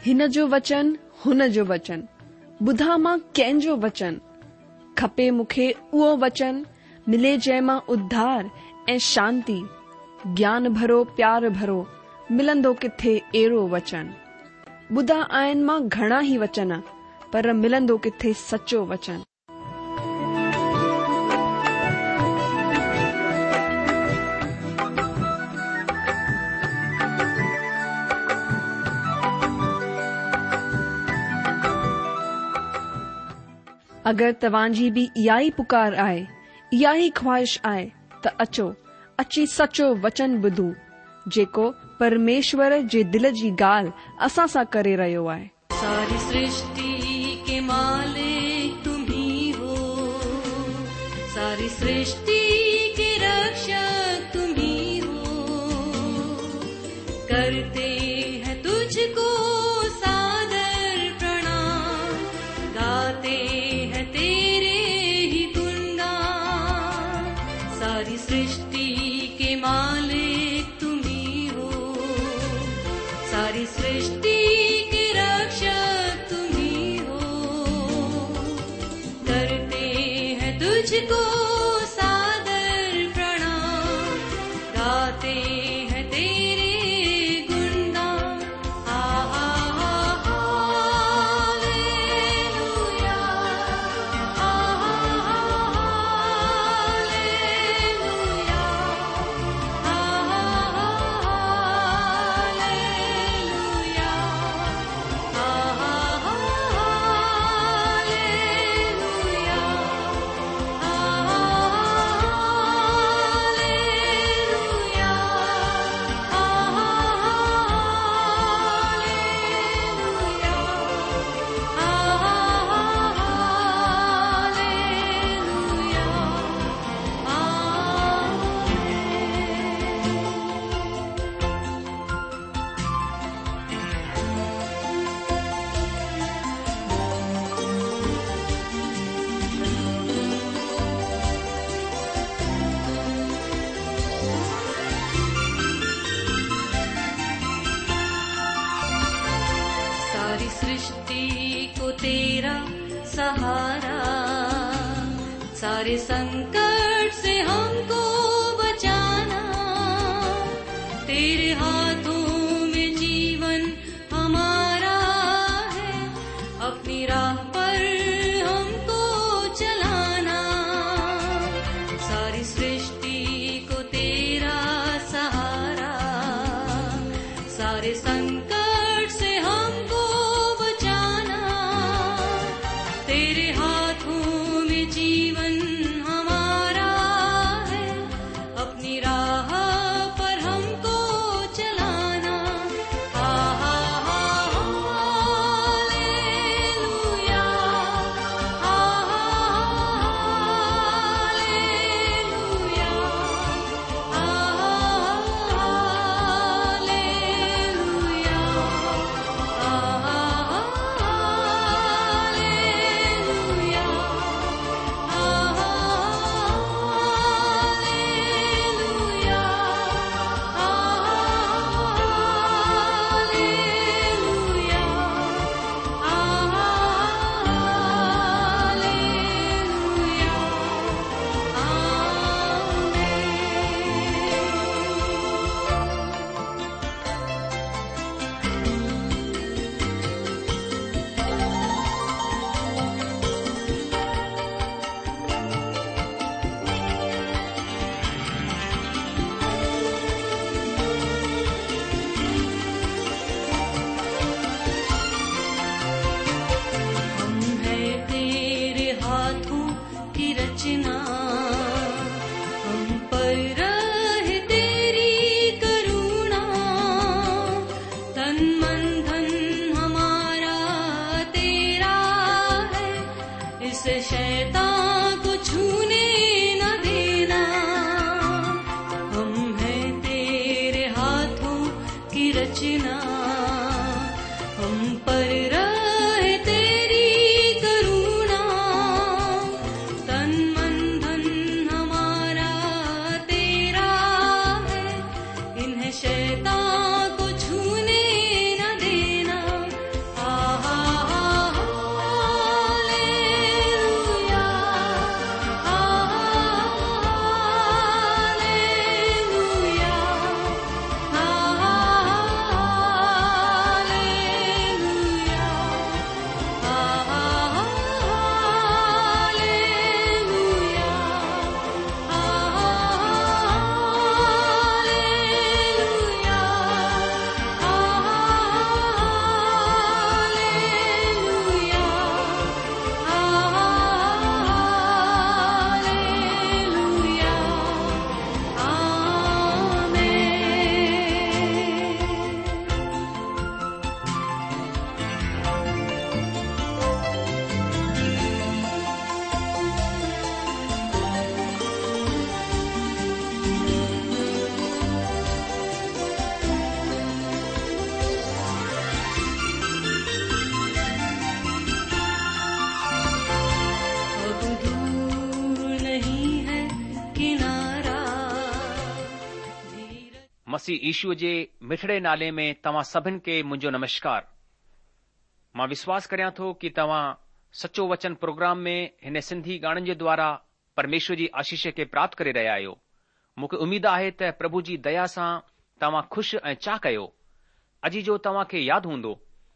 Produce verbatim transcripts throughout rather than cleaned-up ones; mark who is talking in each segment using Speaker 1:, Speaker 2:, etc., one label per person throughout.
Speaker 1: हिन जो वचन हुन जो वचन, ॿुधा मां कंहिंजो वचन, खपे मूंखे उहो वचन, मिले जंहिं मां उद्धार ऐं शांती, ज्ञान भरो प्यार भरो, मिलंदो किथे अहिड़ो वचन। ॿुधा आहिनि मां घणा ई वचन, पर मिलंदो किथे सचो वचन। अगरि तव्हांजी बि इहा ई पुकार आहे, इहा ई ख्वाहिश आहे, त अचो अची सचो वचन ॿुधूं, जेको परमेश्वर जे दिल जी ॻाल्हि असां सां करे रहियो आहे।
Speaker 2: सारी सृष्टि के मालिक तुम ही हो, सारी सृष्टि के रक्षक तुम ही हो, करते हैं तुझको सादर प्रणाम, गाते हैं तेरे ही गुणगान। सारी सृष्टि के मालिक तुम ही हो, सारी सृष्टि तुझको सादर प्रणाम, गाते हैं तेरे गुणगान। आहा हालेलुया, आहा हालेलुया, आहा हालेलुया, आहा सहारा, सारे संकट से हमको बचाना, तेरे हाथों में जीवन हमारा है, अपनी राह पर हमको चलाना। सारी सृष्टि को तेरा सहारा, सारे संकट से हमको तेरे हाथों में जीवन हमारा है, अपनी राह पर हमको चलाना। आहा हालेलुया, आहा हालेलुया, आहा हालेलुया, आहा
Speaker 3: मसीह ईशूअ जे मिठड़े नाले में तव्हां सभिनि खे मुंहिंजो नमस्कार। मां विश्वास करियां थो कि तव्हां सचो वचन प्रोग्राम में हिन सिंधी गाननि जे द्वारा परमेश्वर जी आशीष खे प्राप्त करे रहिया आहियो। मूंखे उमीद आहे त प्रभु जी दया सां तव्हां खु़शि ऐं चाह कयो। अॼु जो तव्हां खे यादि हूंदो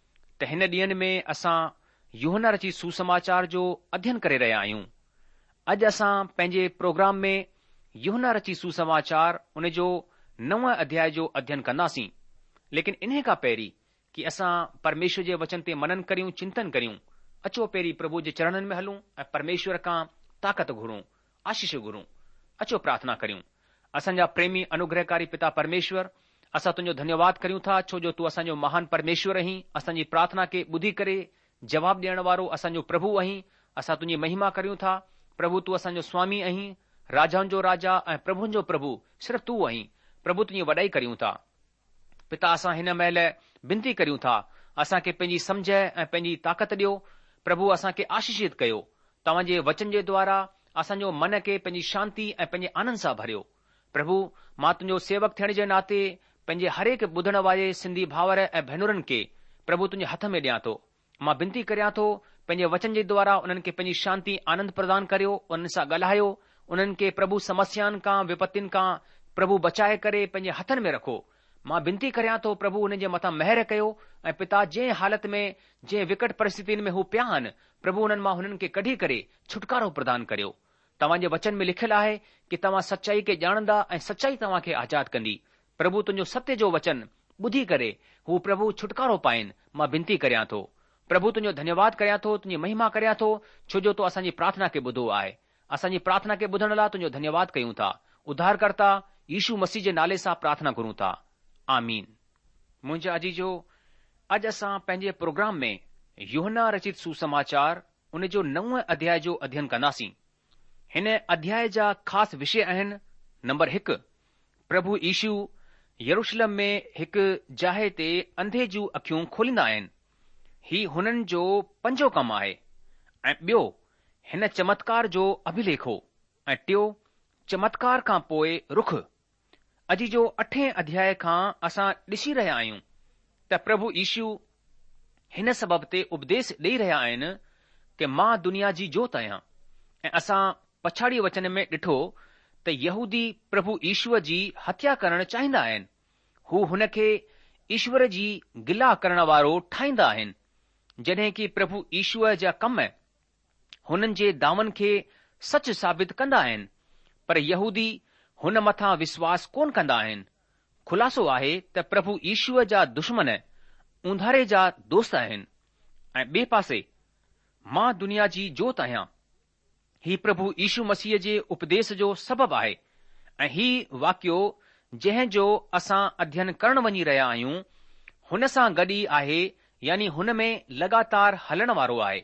Speaker 3: त हिन ॾींहनि में असां यूहन्ना रची सुसमाचार जो अध्ययन करे रहिया आहियूं। अॼु असां पंहिंजे प्रोग्राम में यूहन्ना रची सुसमाचार उन जो नव अध्याय जो अध्ययन कंदासीं। लेकिन इन्हे खां पहिरीं कि असां परमेश्वर जे वचन ते मनन करियूं, चिंतन करियूं, अचो पहिरीं प्रभु जे चरणनि में हलूं ऐं परमेश्वर खां ताक़त घुरूं, आशीष घुरूं। अचो प्रार्थना करियूं। असांजा प्रेमी अनुग्रहकारी पिता परमेश्वर, असां तुंहिंजो धन्यवाद करियूं था, छो जो तूं असांजो महान परमेश्वर आहीं। असांजी प्रार्थना खे ॿुधी करे जवाब ॾियण वारो असांजो प्रभु आहीं। असां तुंहिंजी महिमा करियूं था। प्रभु तूं असांजो स्वामी आहीं, राजाउनि जो राजा ऐं प्रभुनि जो प्रभु सिर्फ़ तूं आहीं। प्रभु तुंहिंजी वॾाई करियूं था। पिता, असां हिन महिल बिनती करियूं था, असांखे पंहिंजी सम्झ ऐं पंहिंजी ताक़त ॾियो। प्रभु असांखे आशीषित कयो। तव्हांजे वचन जे द्वारा असांजो मन खे पंहिंजी शांती ऐं पंहिंजे आनंद सां भरियो। प्रभु, मां तुंहिंजो सेवक थियण जे नाते पंहिंजे हर हिकु ॿुधण वारे सिंधी भाउर ऐं भेनरुनि खे प्रभु तुंहिंजे हथ में ॾियां थो। मां बिनती करियां थो, पंहिंजे वचन जे द्वारा उन्हनि खे पंहिंजी शांती आनंद प्रदान करियो, उन्हनि सां ॻाल्हायो, उन्हनि खे प्रभु समस्याउनि खां, विपत्तियुनि खां प्रभु बचाए करे पंहिंजे हथनि में रखो। मां बिनती करियां थो, प्रभु उन्हनि जे मथां महिर कयो ऐं पिता जंहिं हालत में, जंहिं विकट परिस्थितियुनि में हू पिया आहिनि, प्रभु उन्हनि मां हुननि खे कढी करे छुटकारो प्रदान करियो। तव्हांजे वचन में लिखियलु आहे कि तव्हां सचाई खे ॼाणंदा ऐं सचाई तव्हां खे आज़ाद कंदी। प्रभु तुंहिंजो सत्य जो वचन ॿुधी करे हू प्रभु छुटकारो पाइनि। मां बिनती करियां थो। प्रभु तुंहिंजो धन्यवाद करियां थो, तुंहिंजी महिमा करियां थो, छो जो तो असांजी प्रार्थना खे ॿुधो आहे। असांजी प्रार्थना खे ॿुधण लाइ तुंहिंजो धन्यवाद कयूं था। उद्धारकर्ता यीशू मसीह जे नाले सां प्रार्थना करूं था, आमीन। मुंहिंजा अजीजो, अॼु असां पंहिंजे प्रोग्राम में यूहन्ना रचित सुसमाचार उन जो नव अध्याय जो अध्ययन कंदासीं। हिन अध्याय जा ख़ासि विषय आहिनि। नंबर हिकु, प्रभु यीशू यरूशलेम में हिकु जाइ ते अंधे जूं अखियूं खोलींदा आहिनि। ही हुननि जो पंजो कमु आहे। ऐं ॿियो, हिन चमत्कार जो अभिलेखो। ऐं टियों, चमत्कार खां पोइ रुख। अॼु जो अठें अध्याय खां असां ॾिसी रहिया आहियूं त प्रभु यीशू हिन सबब ते उपदेश ॾेई रहिया आहिनि कि मां दुनिया जी जोत आहियां। ऐं असां पछाड़ी वचन में ॾिठो त यहूदी प्रभु ईश्वर जी हत्या करणु चाहींदा आहिनि। हू हुन खे ईश्वर जी गिला करण वारो ठाहींदा आहिनि, जॾहिं कि प्रभु ईश्वर जा कम हुननि जे दावनि खे सच साबित कंदा आहिनि। पर यहूदी हुन मथां विश्वास कोन कंदा आहिनि। खुलासो आहे त प्रभु ईश्वर जा दुश्मन ऊंधारे जा दोस्त आहिनि। ऐं ॿिए पासे, मां दुनिया जी जोत आहियां, ही प्रभु यीशू मसीह जे उपदेश जो सबबु आहे। ऐं ही वाकियो जंहिं जो असां अध्ययन करण वञी रहिया आहियूं, हुन सां गॾु ई आहे, यानी हुन में लगातार हलण वारो आहे।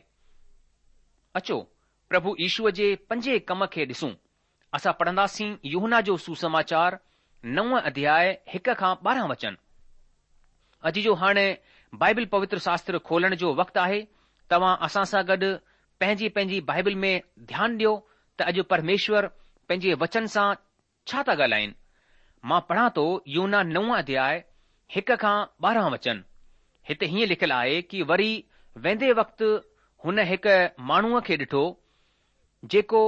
Speaker 3: अचो प्रभु यीशूअ जे पंजे कम खे ॾिसूं। असां पढ़ंदासीं यूहन्ना जो सुसमाचार नव अध्याय हिक खां ॿारहं वचन। अॼु जो हाणे बाइबिल पवित्र शास्त्र खोलण जो वक़्तु आहे। तव्हां असां सां गॾु पंहिंजी पंहिंजी बाइबिल में ध्यानु ॾियो त अॼु परमेश्वर पंहिंजे वचन सां छा था ॻाल्हाइनि। मां पढ़ां थो यूहन्ना नव अध्याय हिक खां ॿारहं वचन। हिते हीअं लिखियलु आहे कि वरी वेंदे वक़्तु हुन हिकु माण्हूअ खे ॾिठो जेको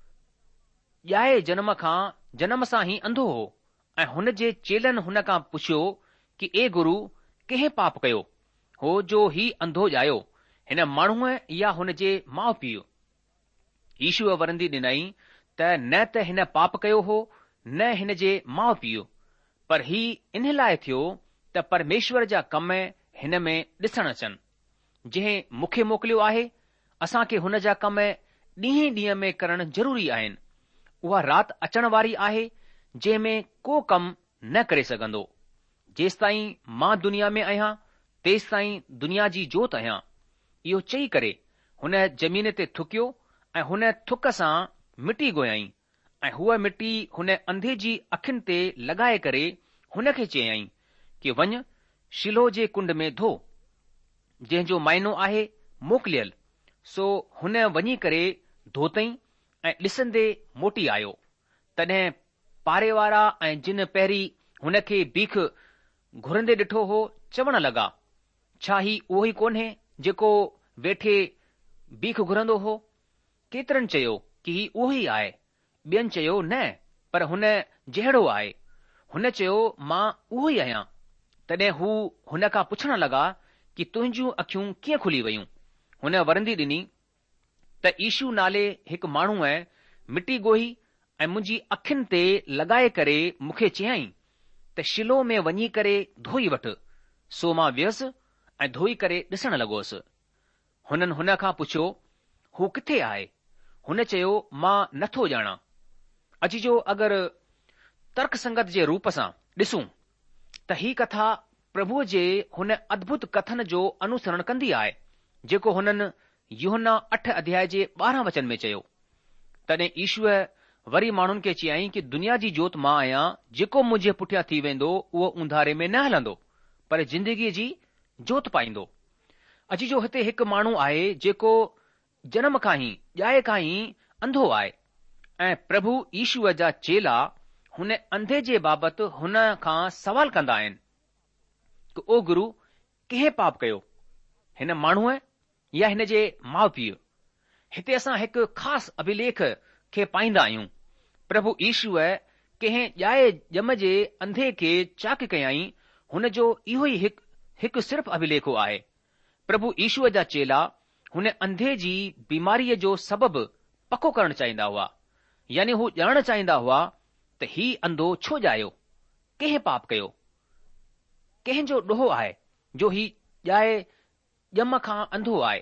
Speaker 3: ॼाए जनम खां जनम सां ई अंधो हो। ऐं हुन जे चेलनि हुन खां पुछियो कि ए गुरु, कंहिं पाप कयो हो जो ही अंधो ॼायो, हिन माण्हूअ या हुन जे माउ पीउ? यीशूअ वरंदी ॾिनई त न त हिन पाप कयो हो, न हिन जे माउ पीउ, पर ही इन लाइ थियो त परमेश्वर जा कम हिन में ॾिसण अचनि। जंहिं मूंखे मोकिलियो आहे, असांखे हुन जा कम ॾींहें ॾींहं में करणु ज़रूरी आहिनि। उहा राति अचण वारी आहे जंहिं में को कमु न करे सघंदो। जेसिताईं मां दुनिया में आहियां, तेसिताईं दुनिया जी जोत आहियां। इहो चई करे हुन ज़मीन ते थुकियो ऐं हुन थुक सां मिटी ॻोयाई। ऐं हूअ मिटी हुन अंधे जी अखियुनि ते लॻाए करे हुन खे चयईं कि वञ शिलो जे कुंड में धो, जंहिंजो मायनो आहे मोकिलियल। सो हुन वञी करे धोतई ऐं ॾिसंदे मोटी आयो। तॾहिं पारे वारा ऐं जिन पहिरीं हुन खे बीख घुरंदे ॾिठो हो, चवण लॻा, छा ही उहो ई कोन्हे जेको वेठे बीख घुरंदो हो? केतिरनि चयो कि ही उहो ई आहे, ॿियनि चयो न, पर हुन जहिड़ो आहे। हुन चयो, मां उहो ई आहियां। तॾहिं हू हुन खां पुछण लॻा कि तुंहिंजूं अखियूं कीअं खुली वयूं? हुन वरंदी ॾिनी त ईशू नाले हिकु माण्हूअ मिटी ॻोही ऐं मुंहिंजी अखियुनि ते लॻाए करे मूंखे चयाईं त शिलो में वञी करे धोई वठि। सो मां वियुसि ऐं धोई करे ॾिसण लॻोसि। हुननि हुन खां पुछियो, हू किथे आहे? हुन चयो, मां नथो ॼाणा। अॼु जो अगरि तर्क संगत जे रूप सां ॾिसूं त ही कथा प्रभुअ जे हुन अद्भुत कथन जो अनुसरण कंदी आहे जेको हुननि यूहन्ना अठ अध्याय जे ॿारहं वचन में चयो। तॾहिं ईशूअ वरी माण्हुनि खे चयाईं कि दुनिया जी जोति मां आहियां, जेको मुंहिंजे पुठियां थी वेंदो उहो उंधारे में न हलंदो पर ज़िंदगीअ जी जोति पाईंदो। अॼु जो हिते हिकु माण्हू आहे जेको जनम खां ई ॼाए खां ई अंधो आहे ऐं प्रभु ईशूअ जा चेला हुन अंधे जे बाबति हुन खां सवाल कंदा आहिनि कि ओ गुरु, कंहिं पाप कयो, हिन माण्हूअ या हिन जे माउ पीउ? हिते असां हिकु ख़ासि अभिलेख खे पाईंदा आहियूं। प्रभु ईशूअ कंहिं ॼाए ॼम जे अंधे खे चाक कयाईं। हुन जो इहो ई हिकु हिकु सिर्फ़ अभिलेखो आहे। प्रभु ईशूअ जा चेला हुन अंधे जी बीमारीअ जो सबबु पको करणु चाहींदा हुआ, यानी हू ॼाणणु चाहींदा हुआ त ही अंधो छो ॼायो, कंहिं पाप कयो, कंहिंजो ॾोहो आहे जो ही ॼाए ॼम खां अंधो आहे।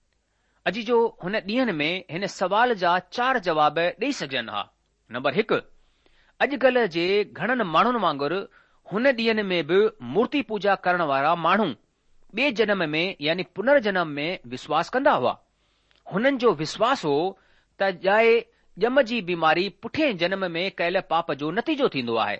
Speaker 3: अॼु जो हुन ॾींहनि में हिन सवाल जा चार जवाब ॾेई सघजनि हा। नंबर हिकु, अॼुकल्ह जे घणनि माण्हुनि वांगुरु हुन ॾींहनि में बि मूर्ति पूजा करण वारा माण्हू ॿिए जनम में यानी पुनर्जन्म में विश्वास कंदा हुआ। हुननि जो विश्वास हो त ॼाए ॼम जी बीमारी पुठिएं जनम में कयल पाप जो नतीजो थींदो आहे।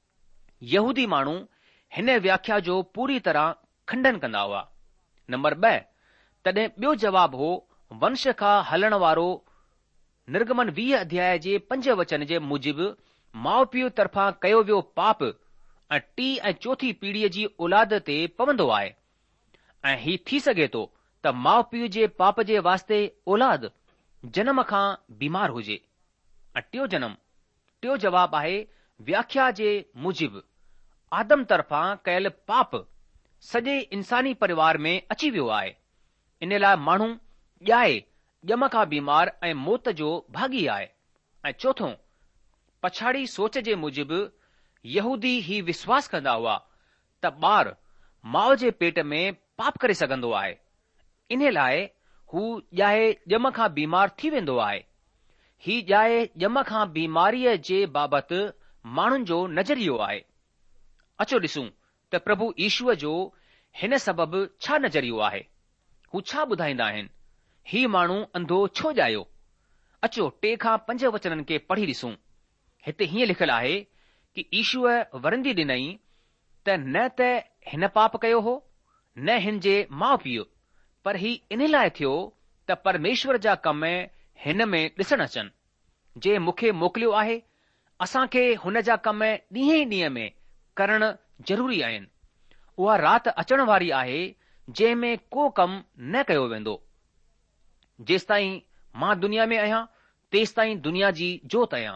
Speaker 3: यहूदी माण्हू हिन व्याख्या जो पूरी तरह खंडन कंदा हुआ। नंबर ॿ, तॾहिं ॿियो जवाब हो वंश खां हलण वारो निर्गमन वीह अध्याय जे पंज वचन जे मूजिबि माउ पीउ तरफ़ां कयो वियो पाप ऐं टी ऐं चौथी पीढ़ीअ जी औलाद ते पवंदो आहे ऐं ही थी सघे थो त माउ पीउ जे पाप जे वास्ते औलाद जनम खां बीमार हुजे। ऐं टियों जनम टियों जवाब आहे व्याख्या जे मूजिबि आदम तरफ़ां कयल पाप सॼे इंसानी परिवार में अची वियो आहे। इन लाइ माण्हू ॼाए ॼम खां बीमार ऐं मौत जो भागी आहे। ऐं चोथों, पछाड़ी सोच जे मूजिबि यहूदी ही विश्वास कंदा हुआ त ॿार माउ जे पेट में पाप करे सघंदो आहे, इन लाइ हू ॼाए ॼम खां बीमार थी वेंदो आहे। ही ॼाए ॼम खां बीमारीअ जे बाबति माण्हुनि जो नज़रियो आहे। अचो ॾिसूं त प्रभु ईशूअ जो हिन सबबि छा नज़रियो आहे। हू छा ॿुधाईंदा आहिनि? ही माण्हू अंधो छो ॼायो? अचो टे खां पंज वचननि खे पढ़ी ॾिसूं। हिते हीअं लिखियलु आहे कि ईशूअ वरंदी ॾिनई त न त हिन पाप कयो हो न हिन जे माउ पीउ, पर ही इन लाइ थियो त परमेश्वर जा कम हिन में ॾिसण अचनि। जे मूंखे मोकिलियो आहे, असांखे हुन जा कम ॾींहं ई ॾींहं में करणु ज़रूरी आहिनि। उहा राति अचण वारी आहे जंहिं में को कमु न कयो वेंदो। जेसिताईं मां दुनिया में आहियां तेसिताईं दुनिया जी जोति आहियां।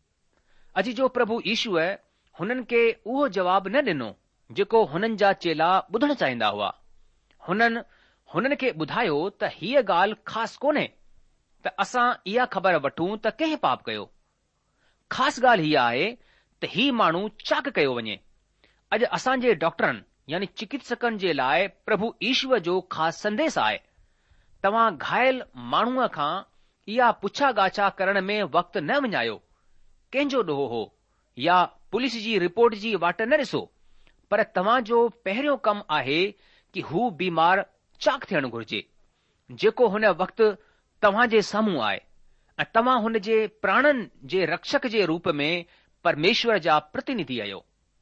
Speaker 3: अॼु जो प्रभु ईशूअ हुननि खे उहो जवाबु न ॾिनो जेको हुननि जा चेला ॿुधणु चाहींदा हुआ। हुननि हुननि खे ॿुधायो त हीअ ॻाल्हि ख़ासि कोन्हे त असां इहा ख़बर वठूं त कंहिं पाप कयो। ख़ासि ॻाल्हि हीअ आहे त ही माण्हू चाक कयो वञे। अॼु असांजे डॉक्टरनि यानी चिकित्सकनि जे लाइ प्रभु ईशूअ जो ख़ासि संदेश आहे। तव्हां घायल माण्हूअ खां इहा पुछा ॻाछा करण में वक़्तु न विञायो, कंहिंजो ॾोहो हो या पुलिस जी रिपोर्ट जी वाट न ॾिसो, पर तव्हां जो पहिरियों कमु आहे कि हू बीमार चाक थियणु घुर्जे जेको हुन वक़्तु तव्हां जे साम्हूं आहे ऐं तव्हां हुन जे प्राणनि जे रक्षक जे रूप में परमेश्वर जा प्रतिनिधि आहियो।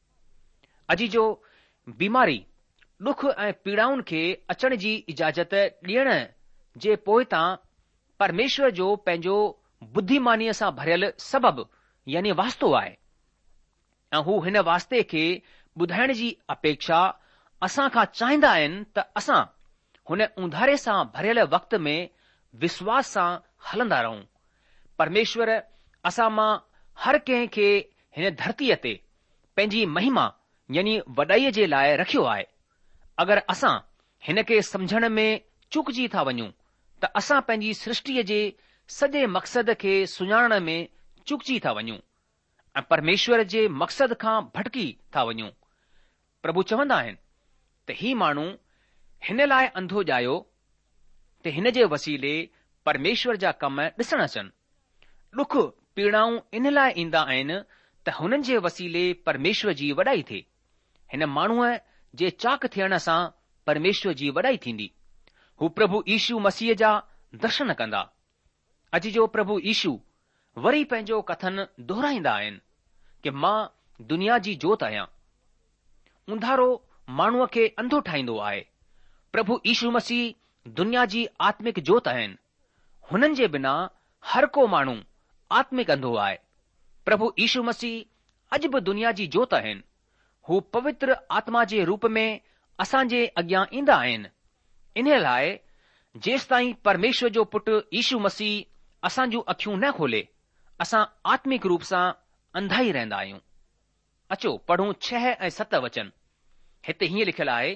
Speaker 3: अॼु जो बीमारी ॾुख ऐं पीड़ाउनि खे अचण जी इजाज़त ॾियण जे पोइतां परमेश्वर जो पंहिंजो बुद्धिमानीअ सां भरियल सबबु यानी वास्तो आहे। ऐं हू हिन वास्ते खे ॿुधाइण जी अपेक्षा असां खां चाहींदा आहिनि त असां हुन उंधारे सां भरियल वक़्त में विश्वास सां हलंदा रहूं। परमेश्वर असां मां हर कंहिं खे हिन धरतीअ ते पंहिंजी महिमा यानी वॾाईअ जे लाइ रखियो आहे। अगरि असां हिन खे समुझण में चूकिजी था वञूं त असां पंहिंजी सृष्टिअ जे सॼे मक़सद खे सुञाणण में चूकिजी था वञूं ऐं परमेश्वर जे मक़सद खां भटकी था वञूं। प्रभु चवंदा आहिनि त ही माण्हू हिन लाइ अंधो ॼायो त हिन जे वसीले परमेश्वर जा कम ॾिसण अचनि। ॾुख पीड़ाऊं इन लाइ ईंदा आहिनि त हुननि जे वसीले परमेश्वर जी वॾाई थिए। हिन माण्हूअ जे चाक थियण सां परमेश्वर जी वॾाई थींदी। हू प्रभु यीशु मसीह जा दर्शन कंदा। अॼु जो प्रभु यीशु वरी पंहिंजो कथन दोहराईंदा आहिनि कि मां दुनिया जी जोत आहियां। उंधारो माण्हूअ खे अंधो ठाहींदो आहे। प्रभु यीशु मसीह दुनिया जी आत्मिक जोत आहिनि। हुननि जे बिना हर को माण्हू आत्मिक अंधो आहे। प्रभु यीशु मसीह अॼु बि दुनिया जी जोत आहिनि। हू पवित्र आत्मा जे रूप में असांजे अॻियां ईंदा आहिनि। इन लाइ जेसि ताईं परमेश्वर जो पुटु यीशु मसीह असां जूं अखियूं न खोले असां आत्मिक रूप सां अंधा ई रहंदा आहियूं। अचो पढ़ूं छह ऐं सत वचन। हिते हीअं लिखियलु आहे,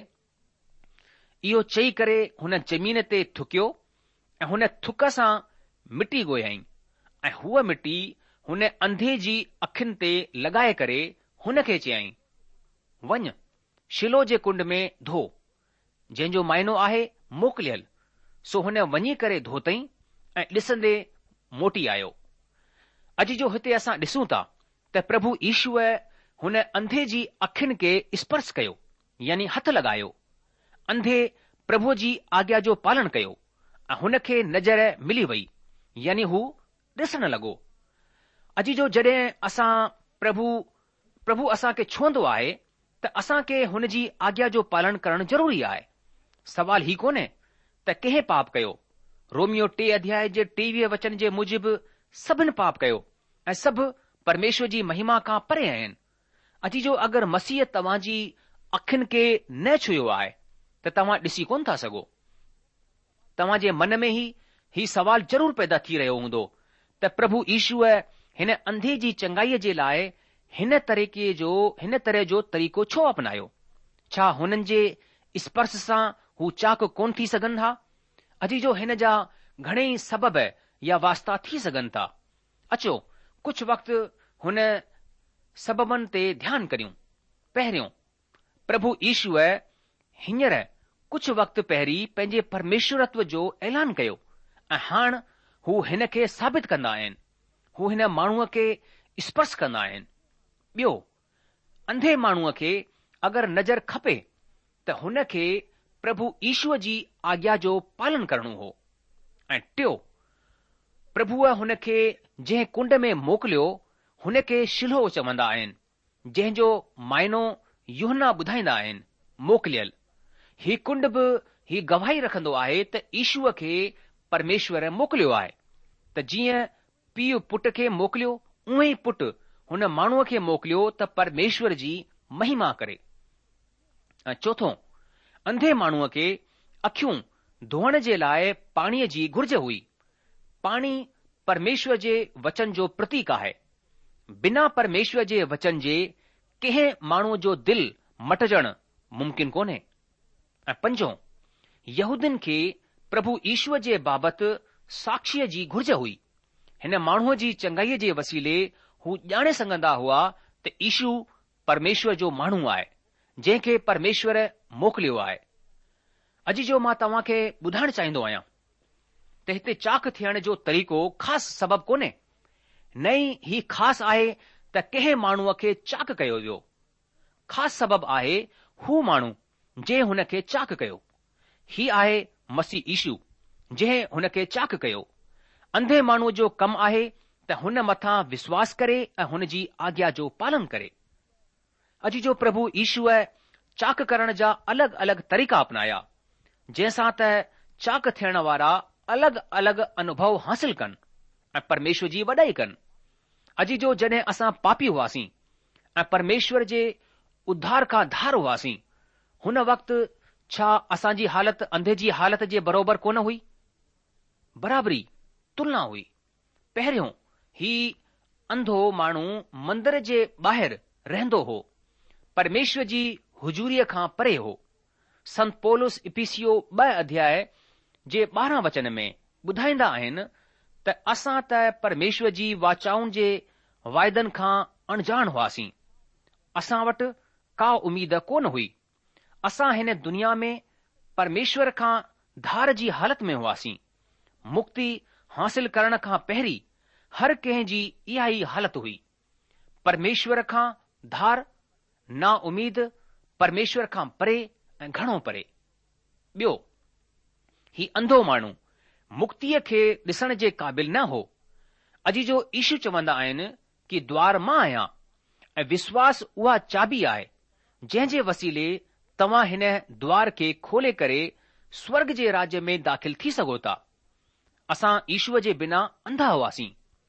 Speaker 3: इहो चई करे हुन ज़मीन ते थुकियो ऐं हुन थुक सां मिटी ॻोयाई ऐं हूअ मिटी हुन अंधे जी अखियुनि ते लॻाए करे हुन खे चयाईं, वञ शिलो जे कुंड में धो, जंहिंजो मायनो आहे मोकिलियल। सो हुन वञी करे धोतई ऐं ॾिसंदे मोटी आयो। अॼु जो हिते असां ॾिसूं था त प्रभु यीशुअ हुन अंधे जी अखियुनि खे स्पर्श कयो यानी हथ लॻायो। अंधे प्रभु जी आज्ञा जो पालन कयो ऐं हुन खे नज़र मिली वई यानी हू ॾिसण लॻो। अॼु जो जॾहिं असां प्रभु प्रभु असां खे छुहंदो आहे त असां खे हुन जी आज्ञा जो पालन करणु ज़रूरी आहे। सवाल ही कोन्हे त कंहिं पाप कयो। रोमियो टे अध्याय जे टेवीह वचन जे मूजिबि सभिनि पाप कयो ऐं सभु परमेश्वर जी महिमा खां परे आहिनि। अॼु जो अगरि मसीह तव्हां जी अखियुनि खे न छुयो आहे त तव्हां ॾिसी कोन था सघो। तव्हां जे मन में ई ही सवाल ज़रूर पैदा थी रहियो हूंदो त प्रभु यीशुअ हिन अंधे जी चङाईअ जे लाइ हिन तरीक़े जो हिन तरह जो तरीक़ो छो अपनायो? छा हुननि जे स्पर्श सां हू चाक कोन थी सघनि था? अॼु जो हिन जा घणेई सबब या वास्ता थी सघनि था। अचो कुझु वक़्तु हुन सबबनि ते ध्यानु करियूं। पहिरियों, प्रभु यीशुअ हींअर कुझु वक़्तु पहिरीं पंहिंजे परमेश्वरत्व जो ऐलान कयो ऐं हाणे हू हिन खे साबित कंदा आहिनि। हू हिन माण्हूअ खे स्पर्श कंदा आहिनि। ॿियो, अंधे माण्हूअ खे अगरि नज़र खपे त हुन खे प्रभु यीशुअ जी आज्ञा जो पालन करणो हो। ऐं टियों, प्रभुअ हुन खे जंहिं कुंड में मोकिलियो हुन खे शिलो चवंदा आहिनि, जंहिंजो मायनो यूहन्ना ॿुधाईंदा आहिनि, मोकिलियल। ही कुंड बि ही गवाही रखंदो आहे त यीशुअ खे परमेश्वर मोकिलियो आहे। त जीअं पीउ पुट खे मोकिलियो उहे ई पुटु हुन माण्हूअ खे मोकिलियो त परमेश्वर जी महिमा करे। ऐं चोथों, अंधे माण्हूअ खे अखियूं धोअण जे लाइ पाणीअ जी घुर्ज हुई। पाणी परमेश्वर जे वचन जो प्रतीक आहे। बिना परमेश्वर जे वचन जे कंहिं माण्हूअ जो दिलि मटजणु मुमकिन कोन्हे। ऐं पंजों, यहूदियुनि खे प्रभु यीशुअ जे बाबति साक्षीअ जी घुर्ज हुई। हिन माण्हूअ जी चङाईअ जे वसीले हू ॼाणे सघंदा हुआ त यीशु परमेश्वर जो माण्हू आहे, जंहिंखे परमेश्वर मोकिलियो आहे। अॼु जो मां तव्हां खे ॿुधाइणु चाहींदो आहियां त हिते चाक थियण जो तरीक़ो ख़ासि सबबु कोन्हे। न ई ही ख़ासि आहे त कंहिं माण्हूअ खे चाक कयो वियो। ख़ासि सबबु आहे हू माण्हू जंहिं हुन खे चाक कयो। ही आहे मसीह यीशु जंहिं हुन खे चाक कयो। अंधे माण्हूअ जो कमु आहे त हुन मथां विश्वास करे ऐं हुन जी आज्ञा जो पालन करे। अॼु जो प्रभु यीशुअ चाक करण जा अलॻि अलॻि तरीक़ा अपनाया, जंहिंसां त चाक थियण वारा अलॻि अलॻि अनुभव हासिल कनि ऐं परमेश्वर जी वॾाई कनि। अॼु जो जॾहिं असां पापी हुआसीं ऐं परमेश्वर जे उद्धार खां धार हुआसीं, हुन वक़्तु छा असांजी हालत अंधे जी हालत जे बरोबर कोन हुई? बराबरी तुलना हुई। पहिरियों ही अंधो माण्हू मंदर जे ॿाहिरि रहंदो हो, परमेश्वर जी हुजूरीअ खां परे हो। संत पौलुस इफिसियो ॿ अध्याय जे ॿारहं वचन में ॿुधाईंदा आहिनि त असां त परमेश्वर जी वाचाउनि जे वाइदनि खां अणजाण हुआसीं। असां वटि का उमीद कोन हुई। असां हिन दुनिया में परमेश्वर खां धार जी हालत में हुआसीं। मुक्ति हासिल करण खां पहिरीं हर कंहिं जी इहा ई हालत हुई। परमेश्वर खां धार, ना उमीद, परमेश्वर खां परे ऐं घणो परे। ॿियो, ही अंधो माण्हू मुक्तीअ खे ॾिसण जे क़ाबिल न हो। अॼु जो ईशू चवंदा आहिनि कि द्वार मां आहियां, ऐं विश्वास उहा चाबी आहे जंहिं जे वसीले तव्हां हिन द्वार खे खोले करे स्वर्ग जे राज्य में दाख़िल थी सघो था। असां ईशूअ जे बिना अंधा हुआसीं।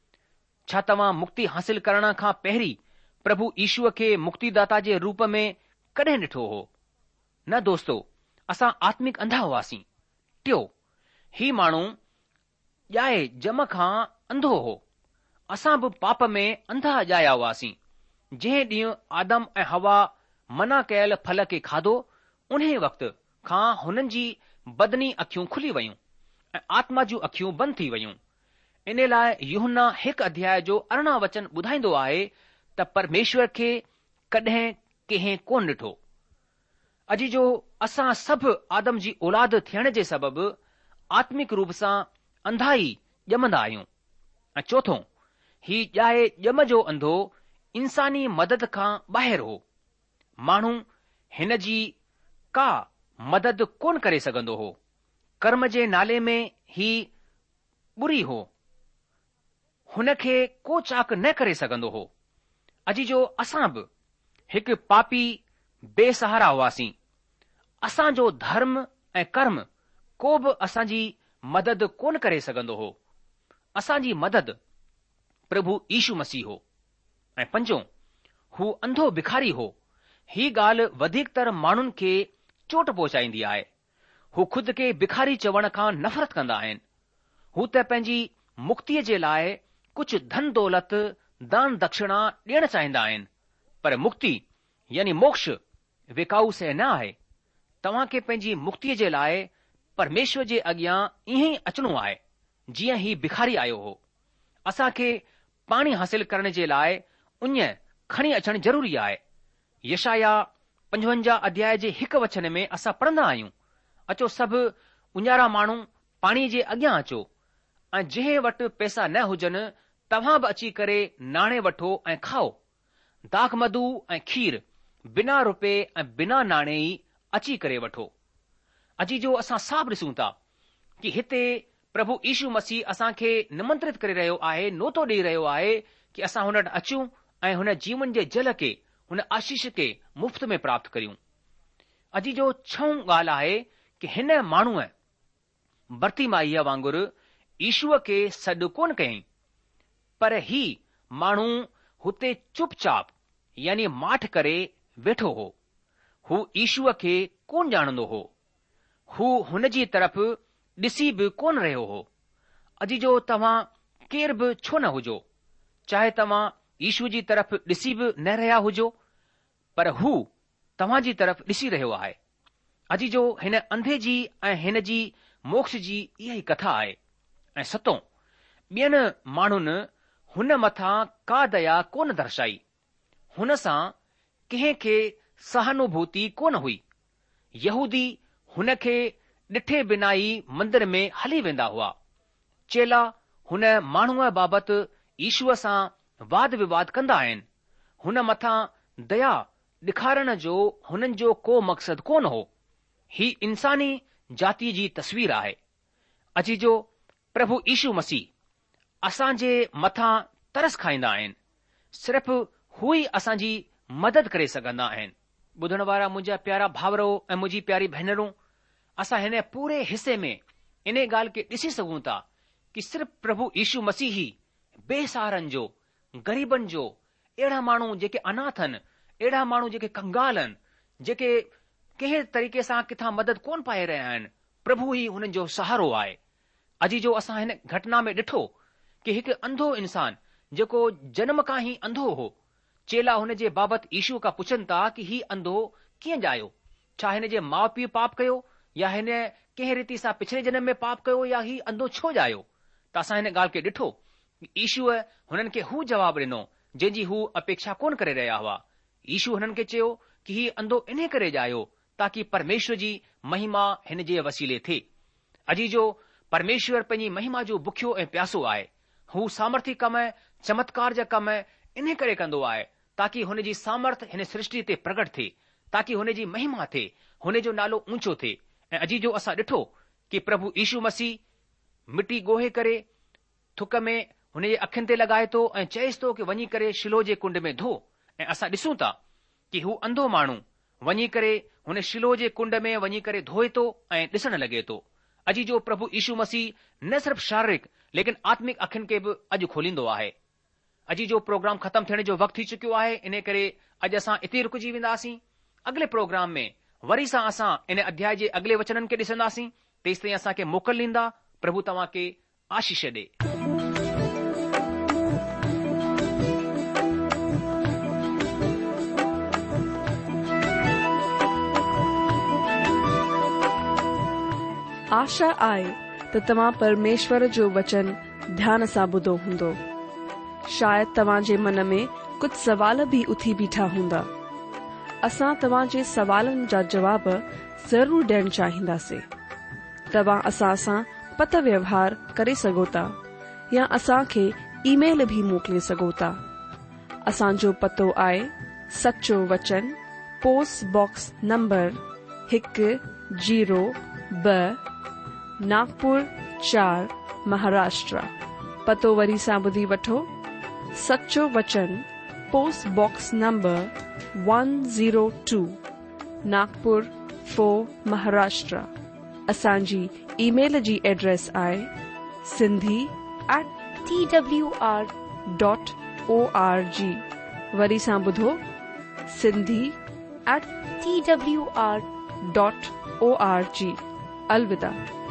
Speaker 3: छा तव्हां मुक्ति हासिल करण खां पहिरीं प्रभु ईशूअ खे मुक्तिदाता जे रूप में कॾहिं ॾिठो हो? न दोस्तो, असां आत्मिक अंधा हुआसीं। टियो, ही माण्हू ॼाए जम खां अंधो हो। असां बि पाप में अंधा ॼाया हुआसीं। जंहिं ॾींहुं आदम ऐं हवा मना कयल फल खे खाधो, उन वक़्त खां हुननि जी बदनी अखियूं खुली वयूं ऐं आत्मा जूं अखियूं बंदि थी वयूं। इन लाइ यूहन्ना हिकु अध्याय जो अरिड़हं वचन ॿुधाईंदो आहे त परमेश्वर खे कॾहिं कंहिं कोन ॾिठो। अॼु जो असां सभु आदम जी औलाद थियण जे सबबि आत्मिक रूप सां अंधा ई ॼमंदा आहियूं। ऐं चोथों, ही ॼाए ॼम जो अंधो इंसानी मदद खां ॿाहिरि हो। माण्हू हिन जी का मदद कोन करे सघंदो हो। कर्म जे नाले में ही बुरी हो। हुन खे को चाक न करे सघंदो हो। अॼु जो असां बि हिकु पापी बेसहारा हुआसीं। असांजो धर्म ऐं कर्म को बि असांजी मदद कोन करे सघंदो हो। असांजी मदद प्रभु यीशू मसीह हो। ऐं पंजो, हू अंधो भिखारी हो। ही ॻाल्हि वधीकतर माण्हुनि खे चोट पहुचाईंदी आहे। हू खुद खे भिखारी चवण खां नफ़रत कंदा आहिनि। हू त पंहिंजी मुक्तीअ जे लाइ कुझु धन दौलत दान दक्षिणा ॾियण चाहींदा आहिनि, पर मुक्ति यानी मोक्ष विकाऊ शइ न आहे। तव्हां खे पंहिंजी मुक्तीअ जे लाइ परमेश्वर जे अॻियां ईअं ई अचणो आहे जीअं ही भिखारी आयो हो। असां खे पाणी हासिल करण जे लाइ उञ खणी अचणु ज़रूरी आहे। यशाया पंजवंजाह अध्याय जे हिकु वचन में असां पढ़ंदा आहियूं, अचो सभु उञारा माण्हू पाणीअ जे अॻियां अचो, ऐं जंहिं वटि पैसा न हुजनि तव्हां बि अची करे नाणे वठो ऐं खाओ। दाख मधु ऐं खीर बिना रुपए ऐं बिना नाणे ई अची करे वठो। अॼु जो असां साफ़ ॾिसूं था कि हिते प्रभु यीशू मसीह असां खे निमंत्रित करे रहियो आहे, नोतो ॾेई रहियो आहे कि असां हुन वटि अचूं ऐं हुन जीवन जे जल खे, हुन आशीष खे मुफ़्त में प्राप्त करियूं। अॼु जो छहों ॻाल्हि आहे कि हिन माण्हूअ बर्तिमाईअ वांगुरु ईशूअ खे सॾु कोन कयईं, पर ही माण्हू हुते चुपचाप यानी माठ करे वेठो हो। हू ईशूअ खे कोन ॼाणंदो हो। हू हुन जी तरफ़ ॾिसी बि कोन रहियो हो। अॼु जो तव्हां केर बि छो न हुजो, चाहे तव्हां ईशू जी तरफ़ ॾिसी बि न रहिया हुजो, पर हू तव्हां जी तरफ़ ॾिसी रहियो आहे। अॼु जो हिन अंधे जी ऐं हिन जी मोक्ष जी इहा ई कथा आहे। ऐं सतों, ॿियनि माण्हुनि हुन मथां का दया कोन दर्शाई। हुन सां कंहिं खे सहानुभूति कोन हुई। यहूदी हुन खे ॾिठे बिना ई मंदर में हली वेंदा हुआ। चेला हुन माण्हूअ बाबति ईशूअ सां वाद विवाद कंदा आहिनि। हुन मथां दया ॾेखारण जो हुननि जो को मक़सद कोन हो। ही इंसानी जातीअ जी तस्वीर आहे। अॼु जो प्रभु यीशू मसीह असांजे मथां तरस खाईंदा आहिनि। सिर्फ़ हू ई असांजी मदद करे सघंदा आहिनि। ॿुधण वारा मुंहिंजा प्यारा भाउरो ऐं मुंहिंजी प्यारी भेनरूं, असां हिन पूरे हिसे में इन ॻाल्हि खे ॾिसी सघूं था कि सिर्फ़ प्रभु यीशू मसीह ई बेसहारनि जो, ग़रीबनि जो अहिड़ा माण्हू जेके अनाथ आहिनि, अहिड़ा माण्हू जेके कंगाल आहिनि, जेके कंहिं तरीक़े सां किथां मदद कोन पाए रहिया आहिनि, प्रभु ई हुननि जो सहारो आहे। अॼु जो असां हिन घटना में ॾिठो कि हिकु अंधो इंसान जेको जनम खां ई अंधो हो, चेला हुन जे बाबति ईशू खां पुछनि था कि ही अंधो कीअं ॼायो? छा हिन जे माउ पीउ पाप कयो, या हिन कंहिं रीति सां पिछले जनम में पाप कयो, या ही अंधो छो ॼायो? त असां हिन ॻाल्हि खे ॾिठो, ईशूअ हुननि खे हू जवाबु ॾिनो जंहिंजी हू अपेक्षा कोन करे रहिया हुआ। ईशू हुननि खे चयो कि ही अंधो इन करे ॼायो ताकि परमेश्वर जी महिमा हिन जे वसीले थिए। अॼु जो परमेश्वर पंहिंजी महिमा जो बुखियो ऐं प्यासो आहे। हू सामर्थी कम, चमत्कार जा कम इन करे कंदो आहे ताकि हुन जी सामर्थ हिन सृष्टि ते प्रकट थिए, ताकि हुन जी महिमा थिए, हुन जो नालो ऊंचो थिए। ऐं अॼु जो असां ॾिठो कि प्रभु यीशु मसीह मिटी ॻोहे करे थुक में हुन जे अखियुनि ते लॻाए थो ऐं चएसि थो कि वञी करे शिलो जे कुंड में धो। ऐं असां ॾिसूं था कि हू अंधो माण्हू वञी करे हुन शिलो जे कुंड में वञी करे धोए थो ऐं ॾिसण लॻे थो। अॼु जो प्रभु यीशु मसीह न सिर्फ़ शारीरिक लेकिन आत्मिक अखियुनि खे बि अॼु खोलींदो आहे। अॼु जो प्रोग्राम ख़तमु थियण जो वक़्तु थी चुकियो आहे, इन करे अॼु असां इते रुकिजी वेंदासीं। अॻिले प्रोग्राम में वरी सां असां इन अध्याय जे अॻिले वचननि खे ॾिसंदासीं। तेसि ताईं असांखे मोकल ॾींदा। प्रभु तव्हां खे आशीष ॾे।
Speaker 1: आशा आहे त तव्हां परमेश्वर जो वचन ध्यान सां ॿुधो हूंदो। शायदि तव्हां जे मन में कुझु सवाल बि उथी बीठा हूंदा। असां तव्हां जे सवालनि जा जवाब ज़रूर ॾियणु चाहींदासीं। तव्हां असां सां पत व्यवहार करे सघो था या असांखे ईमेल भी मोकिले सघो था। असांजो पतो आहे सचो वचन, पोस्ट बॉक्स नंबर हिकु जीरो ब, नागपुर चार, महाराष्ट्र। पतो वरी सां ॿुधी वठो। सचो वचन, post box number one zero two, Nagpur four, Maharashtra. असांजी ईमेल जी एड्रेस आहे Sindhi at T W R dot O R G. वरी सां ॿुधो, Sindhi at T W R dot O R G. अलविदा।